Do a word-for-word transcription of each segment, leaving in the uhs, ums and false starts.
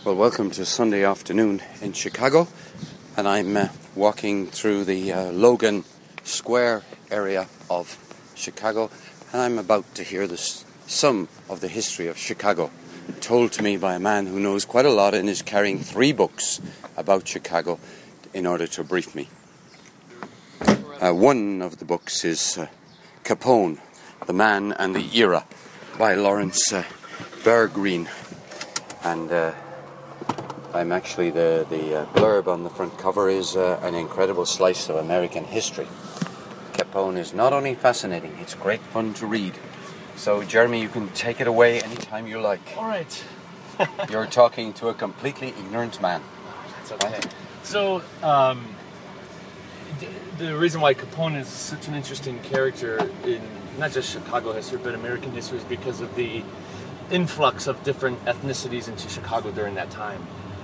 Well, welcome to Sunday afternoon in Chicago, and I'm uh, walking through the uh, Logan Square area of Chicago, and I'm about to hear this, some of the history of Chicago, told to me by a man who knows quite a lot and is carrying three books about Chicago in order to brief me. Uh, one of the books is uh, Capone, The Man and the Era, by Lawrence uh, Bergreen, and uh, I'm actually, the, the uh, blurb on the front cover is uh, an incredible slice of American history. Capone is not only fascinating, it's great fun to read. So, Jeremy, you can take it away anytime you like. All right. You're talking to a completely ignorant man. That's okay. Right? So, um, d- the reason why Capone is such an interesting character in not just Chicago history, but American history is because of the influx of different ethnicities into Chicago during that time.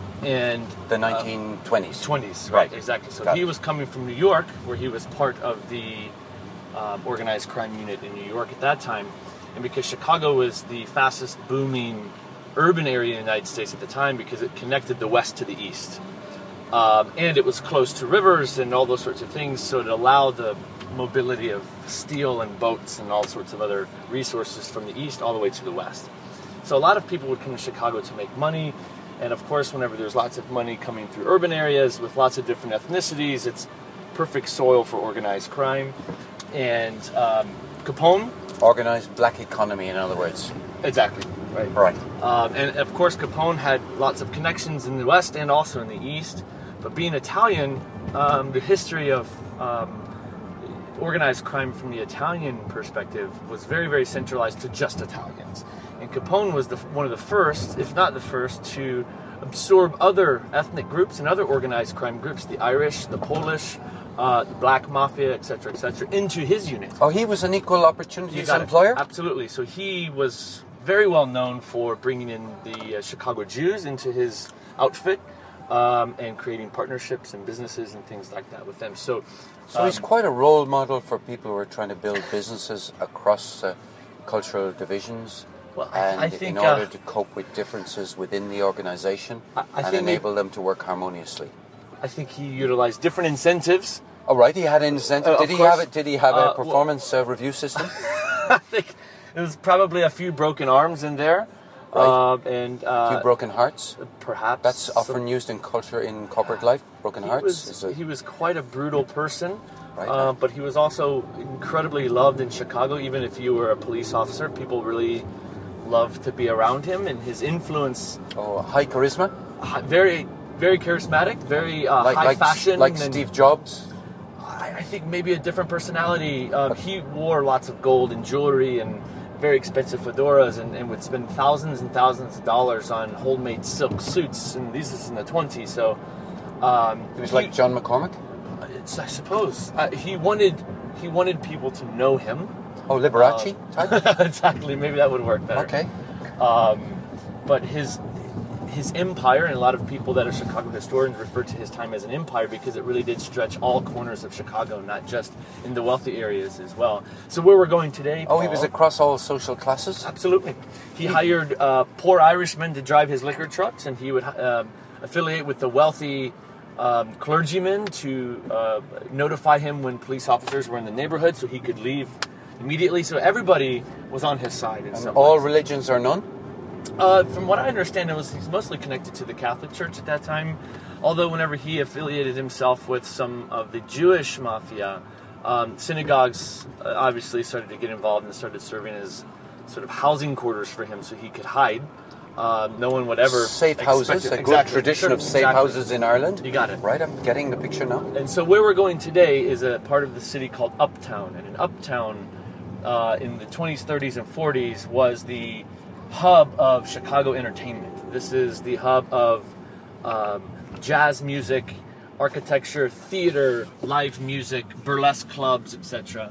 And the nineteen twenties. Uh, twenties, right, right, exactly. So Got he it. was coming from New York, where he was part of the um, organized crime unit in New York at that time. And because Chicago was the fastest booming urban area in the United States at the time, because it connected the west to the east. Um, and it was close to rivers and all those sorts of things, so it allowed the mobility of steel and boats and all sorts of other resources from the east all the way to the west. So a lot of people would come to Chicago to make money. And of course, whenever there's lots of money coming through urban areas with lots of different ethnicities, it's perfect soil for organized crime. And um, Capone... Organized black economy, in other words. Exactly, right. Right. Um, and of course, Capone had lots of connections in the West and also in the East. But being Italian, um, the history of um, organized crime from the Italian perspective was very, very centralized to just Italians. And Capone was the, one of the first, if not the first, to absorb other ethnic groups and other organized crime groups, the Irish, the Polish, uh, the Black Mafia, et cetera, et cetera, into his unit. Oh, he was an equal opportunities employer? It. Absolutely. So he was very well known for bringing in the uh, Chicago Jews into his outfit um, and creating partnerships and businesses and things like that with them. So, so um, he's quite a role model for people who are trying to build businesses across uh, cultural divisions. Well, and I think, in order uh, to cope with differences within the organization I, I and think enable them to work harmoniously. I think he utilized different incentives. Oh, right, he had an incentive. Uh, did he course. have it? Did he have a uh, performance well, uh, review system? I think there was probably a few broken arms in there, right. uh, and uh, a few broken hearts. Perhaps that's often some, used in culture in corporate life. Broken he hearts. Was, a, he was quite a brutal person. Right. Uh, but he was also incredibly loved in Chicago. Even if you were a police officer, people really loved to be around him, and his influence. Oh, high charisma. Very, very charismatic. Very uh, like, high like, fashion. Like and Steve Jobs. I, I think maybe a different personality. Um, he wore lots of gold and jewelry and very expensive fedoras, and, and would spend thousands and thousands of dollars on homemade silk suits. And this is in the twenties, so um, he was he, like John McCormick. It's, I suppose uh, he wanted he wanted people to know him. Oh, Liberace uh, type. Exactly. Maybe that would work better. Okay. Um, but his his empire, and a lot of people that are Chicago historians refer to his time as an empire because it really did stretch all corners of Chicago, not just in the wealthy areas as well. So where we're going today, Oh, Paul, he was across all social classes? Absolutely. He hired uh, poor Irishmen to drive his liquor trucks, and he would uh, affiliate with the wealthy um, clergymen to uh, notify him when police officers were in the neighborhood so he could leave immediately. So everybody was on his side. In and some all ways. religions are none? Uh, from what I understand, it was he's mostly connected to the Catholic Church at that time. Although whenever he affiliated himself with some of the Jewish mafia, um, synagogues uh, obviously started to get involved and started serving as sort of housing quarters for him so he could hide. Uh, no one would ever safe houses, it. a exactly. good tradition sure. of safe exactly. houses in Ireland. You got it. Right, I'm getting the picture now. And so where we're going today is a part of the city called Uptown. And in Uptown, uh, in the twenties, thirties, and forties, was the hub of Chicago entertainment. This is the hub of um, jazz music, architecture, theater, live music, burlesque clubs, et cetera.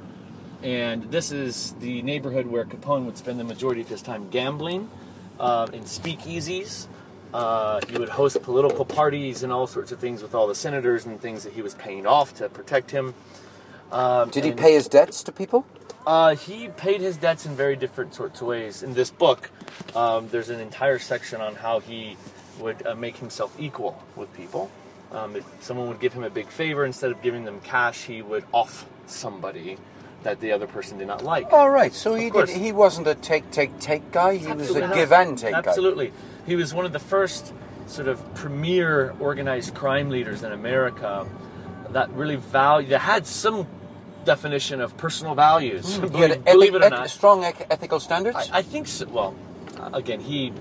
And this is the neighborhood where Capone would spend the majority of his time gambling uh, in speakeasies. Uh, he would host political parties and all sorts of things with all the senators and things that he was paying off to protect him. Um, Did he pay his debts to people? Uh, he paid his debts in very different sorts of ways. In this book, um, there's an entire section on how he would uh, make himself equal with people. Um, if someone would give him a big favor, instead of giving them cash, he would off somebody that the other person did not like. All right, so Of he course. did, he wasn't a take, take, take guy. He Absolutely was a not. give and take Absolutely. guy. He was one of the first sort of premier organized crime leaders in America that really value, that had some definition of personal values. He believe, had believe it or eth- not. strong ec- ethical standards. I, I think so. Well, again, he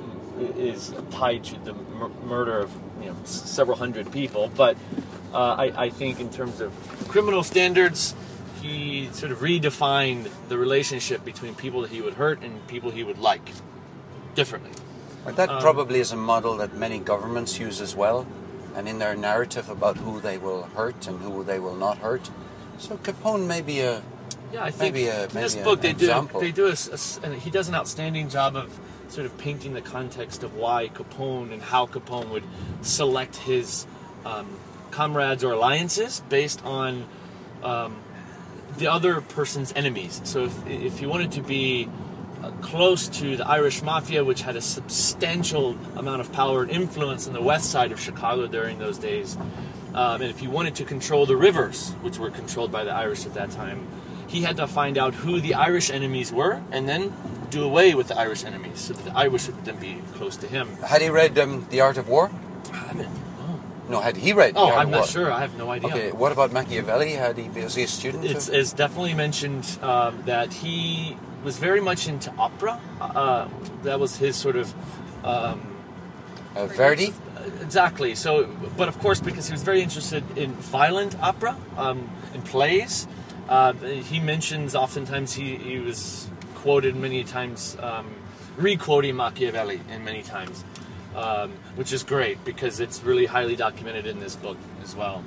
is tied to the mur- murder of you know s- several hundred people, but uh, I, I think in terms of criminal standards, he sort of redefined the relationship between people that he would hurt and people he would like differently. Well, that Um, probably is a model that many governments use as well, and in their narrative about who they will hurt and who they will not hurt. So Capone may be a Yeah, I think Maybe a- in this maybe book an they do example. they do a, s- a s- and he does an outstanding job of sort of painting the context of why Capone and how Capone would select his um, comrades or alliances based on um, the other person's enemies. So if if he wanted to be uh, close to the Irish Mafia, which had a substantial amount of power and influence in the west side of Chicago during those days, um, and if he wanted to control the rivers, which were controlled by the Irish at that time, he had to find out who the Irish enemies were and then do away with the Irish enemies so that the Irish would then be close to him. Had he read um, The Art of War? I haven't. No. No, had he read Oh, The Art I'm of not War? sure. I have no idea. Okay, what about Machiavelli? Had he, was he a student? It's, of- it's definitely mentioned um, that he was very much into opera. Uh, that was his sort of... Um, uh, Verdi? Exactly. So, but of course, because he was very interested in violent opera, um, in plays, uh, he mentions oftentimes he, he was quoted many times, um, re-quoting Machiavelli in many times, um, which is great because it's really highly documented in this book as well.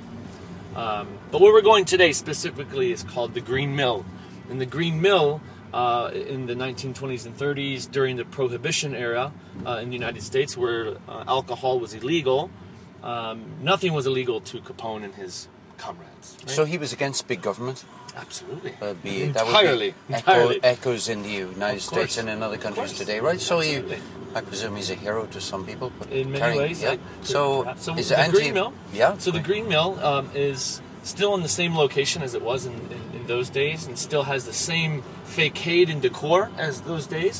Um, but where we're going today specifically is called the Green Mill. And the Green Mill, uh, in the nineteen twenties and thirties, during the Prohibition era uh, in the United States, where uh, alcohol was illegal, um, nothing was illegal to Capone and his comrades. Right? So he was against big government? Absolutely. Uh, be, entirely. that would be echo, entirely. echoes in the United Of States course. and in other countries course. today, right? So he, Absolutely. I presume he's a hero to some people. But In many carrying- ways. yeah. I- so, perhaps. so is the anti- Green Mill. Yeah. So the Green Mill um, is still in the same location as it was in, in, in those days, and still has the same facade and decor as those days.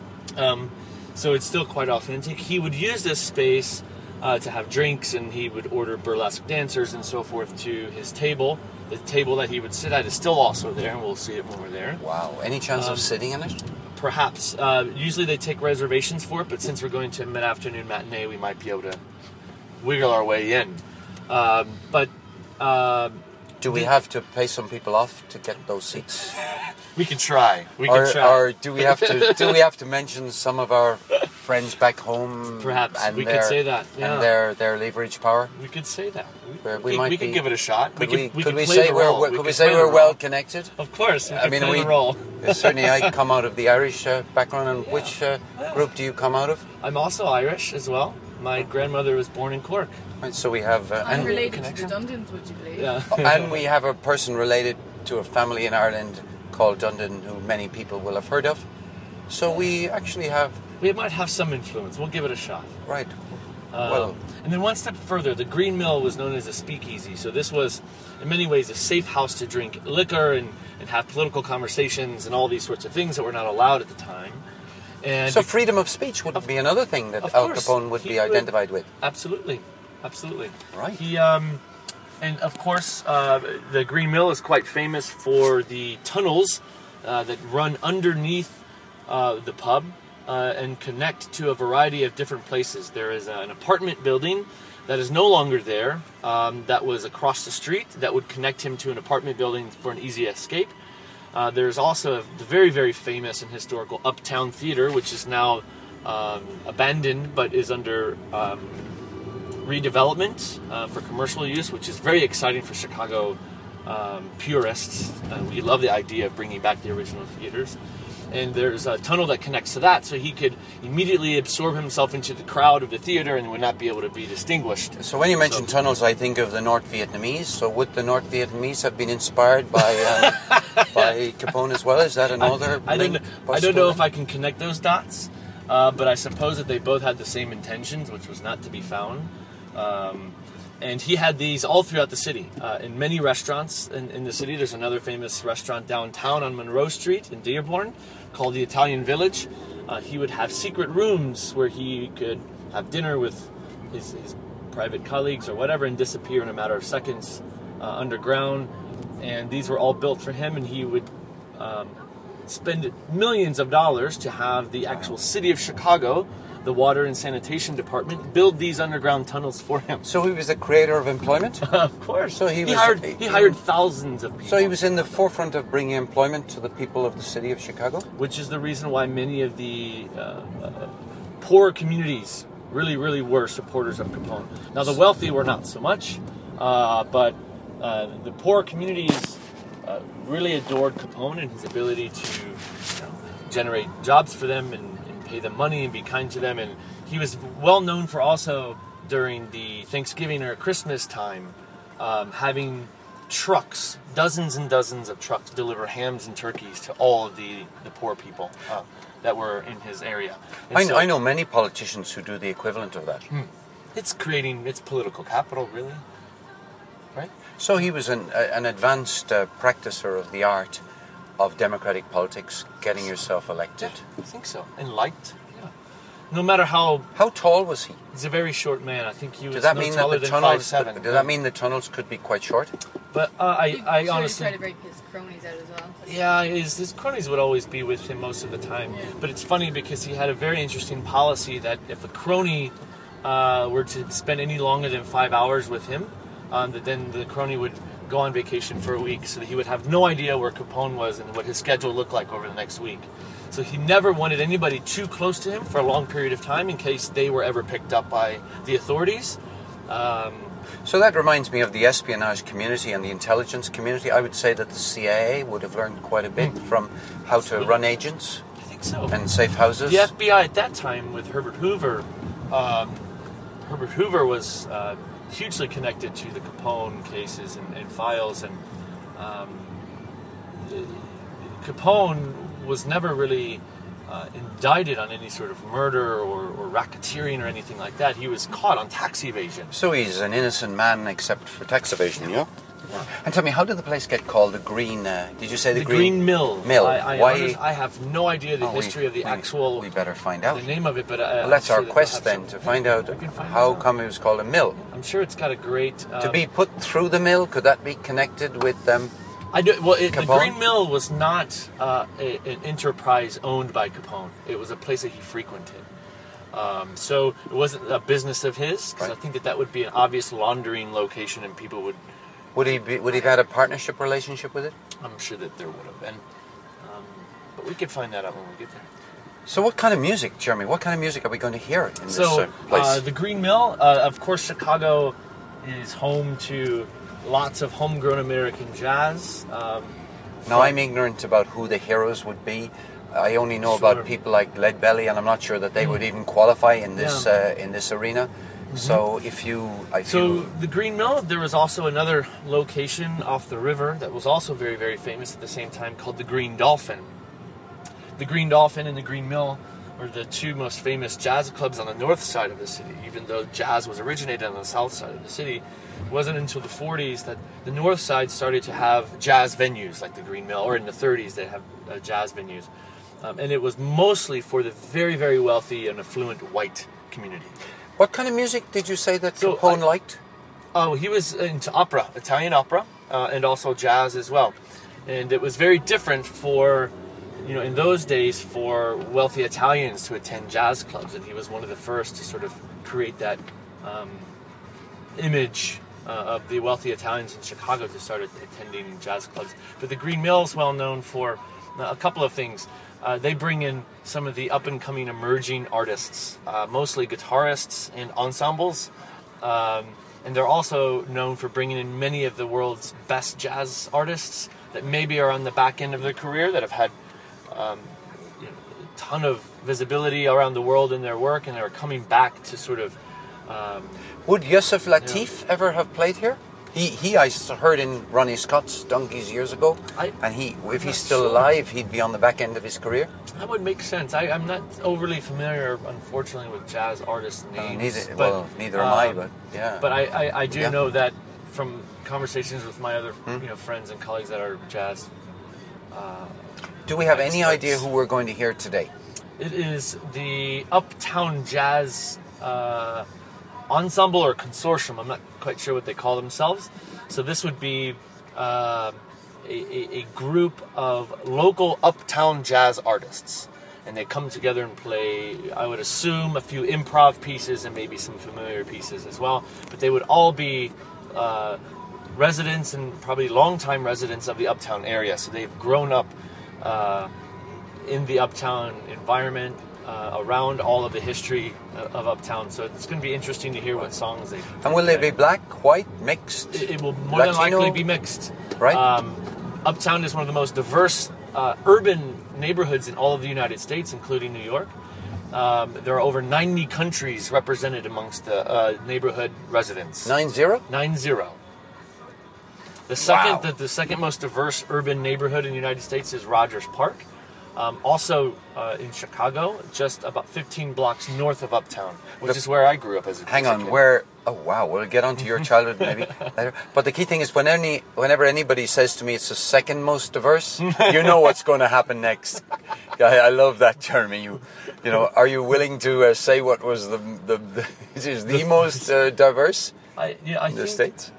Um, so it's still quite authentic. He would use this space uh, to have drinks, and he would order burlesque dancers and so forth to his table. The table that he would sit at is still also there, and we'll see it when we're there. Wow. Any chance Um, of sitting in it? Perhaps. Uh, usually they take reservations for it, but since we're going to mid-afternoon matinee, we might be able to wiggle our way in. Um, but uh, Do we the- have to pay some people off to get those seats? we can try. We or, can try. or do we have to do we have to mention some of our friends back home? Perhaps. and We could their, say that, yeah. And their their leverage power. We could say that. Where We, we might we be- could give it a shot. Could we we, could, we could could we play say the we're role. we- We could we could say play the we're role. well connected? Of course, we I could mean, play we the role. certainly I come out of the Irish uh, background. And which uh, group do you come out of? I'm also Irish as well. My grandmother was born in Cork. Right, so we have uh, I'm and, related connection. to the Dundons, would you believe? Yeah. and we have a person related to a family in Ireland called Dundon, who many people will have heard of. So we actually have We might have some influence. We'll give it a shot. right. Um, Well- and then one step further, the Green Mill was known as a speakeasy. So this was, in many ways, a safe house to drink liquor and, and have political conversations and all these sorts of things that were not allowed at the time. And So freedom of speech would be another thing that Of Al course, Capone would he be would- identified with. absolutely, absolutely. Right. He um, and of course, uh, the Green Mill is quite famous for the tunnels uh, that run underneath uh, the pub. Uh, and connect to a variety of different places. There is an apartment building that is no longer there, um, that was across the street, that would connect him to an apartment building for an easy escape. Uh, there's also the very, very famous and historical Uptown Theater, which is now um, abandoned, but is under um, redevelopment uh, for commercial use, which is very exciting for Chicago um, purists. Uh, we love the idea of bringing back the original theaters. And there's a tunnel that connects to that, so he could immediately absorb himself into the crowd of the theater and would not be able to be distinguished. So when you mention So- tunnels, I think of the North Vietnamese. So would the North Vietnamese have been inspired by um, by Capone as well? Is that another I don't, link I don't know possible? if I can connect those dots, Uh, but I suppose that they both had the same intentions, which was not to be found. Um, and he had these all throughout the city, uh, in many restaurants in, in the city. There's another famous restaurant downtown on Monroe Street in Dearborn called the Italian Village. Uh, he would have secret rooms where he could have dinner with his, his private colleagues or whatever and disappear in a matter of seconds uh, underground. And these were all built for him, and he would um, spend millions of dollars to have the actual city of Chicago, the water and sanitation department, build these underground tunnels for him. So he was a creator of employment? Of course. So he, he was, hired he, he hired thousands of people. So he was in the forefront of bringing employment to the people of the city of Chicago? Which is the reason why many of the uh, uh, poor communities really, really were supporters of Capone. Now the wealthy were not so much, uh, but uh, the poor communities uh, really adored Capone and his ability to you know, generate jobs for them and, and pay them money and be kind to them. And he was well known for also during the Thanksgiving or Christmas time um, having trucks, dozens and dozens of trucks, deliver hams and turkeys to all of the, the poor people uh, that were in his area. I, so, I know many politicians who do the equivalent of that. Hmm. It's creating, it's political capital, really. Right? So he was an, uh, an advanced uh, practicer of the art of democratic politics, getting yourself elected. Yeah, I think so. And liked. Yeah. No matter how... How tall was he? He's a very short man. I think he was did that no mean taller that the than tunnels, five seven. Did that mean the tunnels could be quite short? But uh, I, He, I sure honestly... he tried to break his cronies out as well. Yeah, his, his cronies would always be with him most of the time. Yeah. But it's funny because he had a very interesting policy that if a crony uh, were to spend any longer than five hours with him, um, that then the crony would go on vacation for a week, so that he would have no idea where Capone was and what his schedule looked like over the next week. So he never wanted anybody too close to him for a long period of time in case they were ever picked up by the authorities. Um, so that reminds me of the espionage community and the intelligence community. I would say that the C I A would have learned quite a bit from how to run agents. I think so. And safe houses. The F B I at that time with Herbert Hoover, um, Herbert Hoover was uh, hugely connected to the Capone cases and, and files, and um, Capone was never really uh, indicted on any sort of murder or, or racketeering or anything like that. He was caught on tax evasion. So he's an innocent man except for tax evasion, yeah? Yeah. And tell me, how did the place get called the Green, uh, did you say the, the Green... Green Mill. Mill. I, I, Why? Honest, I have no idea the oh, history we, of the we, actual... We better find out. The name of it, but... Uh, well, that's sure our that quest then, some, to find out find how out. come it was called a mill. I'm sure it's got a great... Uh, to be put through the mill, could that be connected with them? Um, I do. Well, it, the Capone? Green Mill was not uh, a, an enterprise owned by Capone. It was a place that he frequented. Um, so it wasn't a business of his, because Right. I think that that would be an obvious laundering location, and people would... Would he be, would he have had a partnership relationship with it? I'm sure that there would have been. Um, but we could find that out when we get there. So what kind of music, Jeremy, what kind of music are we going to hear in So, this uh, place? uh, the Green Mill, uh, of course, Chicago is home to lots of homegrown American jazz. Um, now, I'm ignorant about who the heroes would be. I only know Sure. about people like Lead Belly, and I'm not sure that they would even qualify in this Yeah. uh, in this arena. Mm-hmm. So if you... If So you, the Green Mill, there was also another location off the river that was also very, very famous at the same time, called the Green Dolphin. The Green Dolphin and the Green Mill were the two most famous jazz clubs on the north side of the city, even though jazz was originated on the south side of the city. It wasn't until the forties that the north side started to have jazz venues like the Green Mill, or in the thirties they have uh, jazz venues. Um, and it was mostly for the very, very wealthy and affluent white community. what kind of music did you say that So Capone I- liked? Oh, he was into opera, Italian opera, uh, and also jazz as well. And it was very different for, you know, in those days for wealthy Italians to attend jazz clubs. And he was one of the first to sort of create that um, image uh, of the wealthy Italians in Chicago to start attending jazz clubs. But the Green Mill is well known for a couple of things. Uh, they bring in some of the up-and-coming emerging artists, uh, mostly guitarists and ensembles. Um, and they're also known for bringing in many of the world's best jazz artists that maybe are on the back end of their career, that have had um, you know, a ton of visibility around the world in their work, and they're coming back to sort of... Um, Would Yusuf Lateef ever have played here? He, he I s- heard in Ronnie Scott's Donkeys years ago, I- and he, if he's not still sure. alive, he'd be on the back end of his career. That would make sense. I, I'm not overly familiar, unfortunately, with jazz artist Uh, names. neither, but, well, neither am I, um, but yeah. But I, I, I do Yeah. know that from conversations with my other Hmm? you know friends and colleagues that are jazz. Do we have any experts. idea who we're going to hear today? It is the Uptown Jazz uh, Ensemble or Consortium. I'm not quite sure what they call themselves. So this would be uh, a, a, a group of local uptown jazz artists. And they come together and play, I would assume, a few improv pieces and maybe some familiar pieces as well. But they would all be uh, residents and probably longtime residents of the uptown area. So they've grown up uh, in the uptown environment, uh, around all of the history of, of uptown. So it's going to be interesting to hear what songs they. And will they be play. black, white, mixed? It, it will more than Latino? likely be mixed. Right. Um, uptown is one of the most diverse uh, urban neighborhoods in all of the United States, including New York. Um, there are over ninety countries represented amongst the uh, neighborhood residents. Nine zero? Nine zero. The second, Wow. the, the second most diverse urban neighborhood in the United States is Rogers Park. Um, also uh, in Chicago, just about fifteen blocks north of Uptown, which The- is where I grew up as a Hang as a on, kid. where? Oh wow, we'll get onto your childhood maybe later. But the key thing is, when any, whenever anybody says to me it's the second most diverse, you know what's going to happen next. Yeah, I, I love that, Jeremy. You, you know, are you willing to uh, say what was the the, the is the most uh, diverse I, yeah, I in the think, states?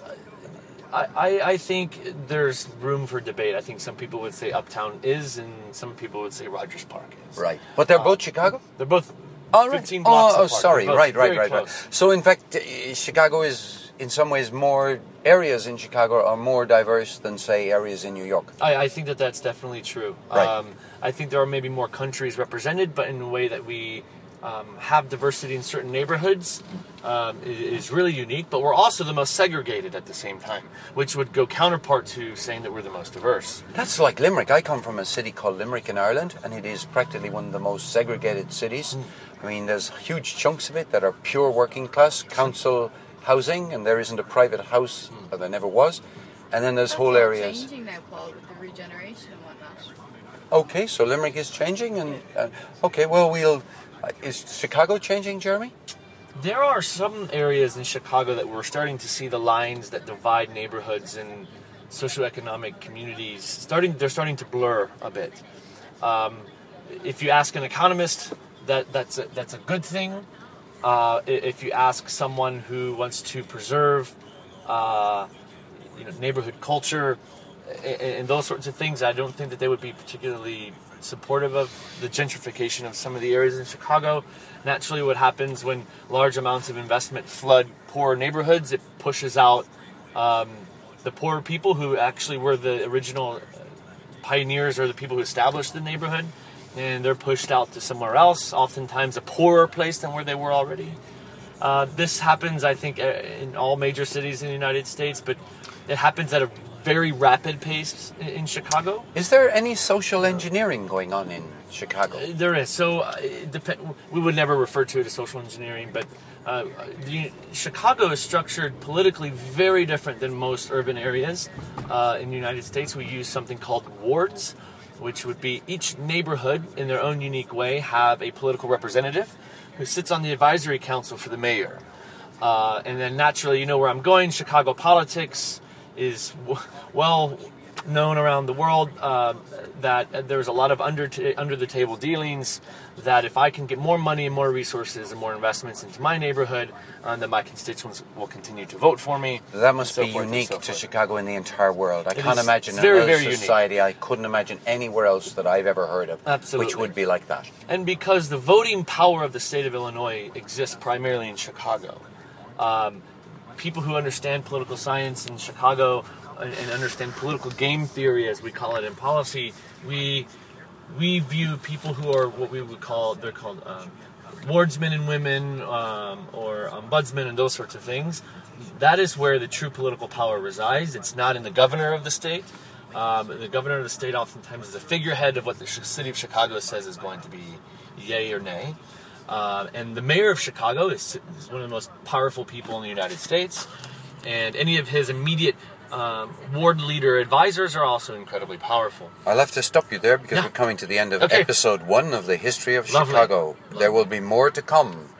I, I, I think there's room for debate. I think some people would say Uptown is, and some people would say Rogers Park is. Right, but they're both Chicago. They're both Oh, right. fifteen oh, blocks oh, apart. sorry. They're both Right, right, very right, right. close. So, in fact, uh, Chicago is, in some ways, more areas in Chicago are more diverse than, say, areas in New York. I, I think that that's definitely true. Right. Um, I think there are maybe more countries represented, but in a way that we um, have diversity in certain neighborhoods um, is, is really unique. But we're also the most segregated at the same time, which would go counterpart to saying that we're the most diverse. That's like Limerick. I come from a city called Limerick in Ireland, and it is practically one of the most segregated cities. I mean, there's huge chunks of it that are pure working class, council housing, and there isn't a private house, or there never was. And then there's That's whole all areas. changing now, Paul, with the regeneration and whatnot. Okay, so Limerick is changing, and uh, okay, well, we'll. Uh, is Chicago changing, Jeremy? There are some areas in Chicago that we're starting to see the lines that divide neighborhoods and socioeconomic communities starting. They're starting to blur a bit. Um, if you ask an economist, that that's a, that's a good thing. Uh, i- if you ask someone who wants to preserve, uh, you know, neighborhood culture and, and those sorts of things, I don't think that they would be particularly supportive of the gentrification of some of the areas in Chicago. Naturally, what happens when large amounts of investment flood poor neighborhoods, it pushes out um, the poorer people who actually were the original pioneers or the people who established the neighborhood, and they're pushed out to somewhere else, oftentimes a poorer place than where they were already. Uh, this happens, I think, uh, in all major cities in the United States, but it happens at a very rapid pace in, in Chicago. Is there any social engineering going on in Chicago? Uh, There is. So uh, it dep- we would never refer to it as social engineering, but uh, the, Chicago is structured politically very different than most urban areas uh, in the United States. We use something called wards, which would be each neighborhood in their own unique way have a political representative who sits on the advisory council for the mayor. Uh, and then naturally, you know where I'm going, Chicago politics is w- well known around the world, uh, that there's a lot of under t- under the table dealings, that if I can get more money and more resources and more investments into my neighborhood, uh, then my constituents will continue to vote for me. That must and so be forth and unique so to forth. Chicago in the entire world. I It can't is- imagine it's very, another very unique. society. I couldn't imagine anywhere else that I've ever heard of, Absolutely. which would be like that. And because the voting power of the state of Illinois exists primarily in Chicago, um, people who understand political science in Chicago and, and understand political game theory, as we call it in policy, we we view people who are what we would call, they're called um, wardsmen and women, um, or ombudsmen and those sorts of things. That is where the true political power resides. It's not in the governor of the state. Um, the governor of the state oftentimes is a figurehead of what the sh- city of Chicago says is going to be yay or nay. Uh, and the mayor of Chicago is, is one of the most powerful people in the United States. and any of his immediate um, ward leader advisors are also incredibly powerful. I'll have to stop you there because Yeah. we're coming to the end of Okay. episode one of the history of Lovely. Chicago. Lovely. There will be more to come.